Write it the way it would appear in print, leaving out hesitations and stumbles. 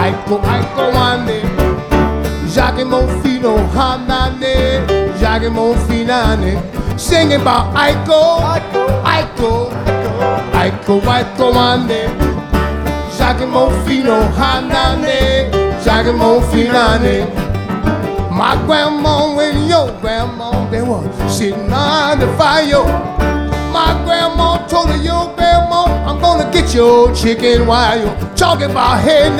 Aiko wane, Jackie Mofino Hanane, Jackie Mofinane, singing about Aiko wane, Jackie Mofino Hanane, Jackie Mofinane. My grandma and your grandma, they were sitting on the fire. My grandma told her, your grandma, I'm gonna get your chicken while you're talking about, hey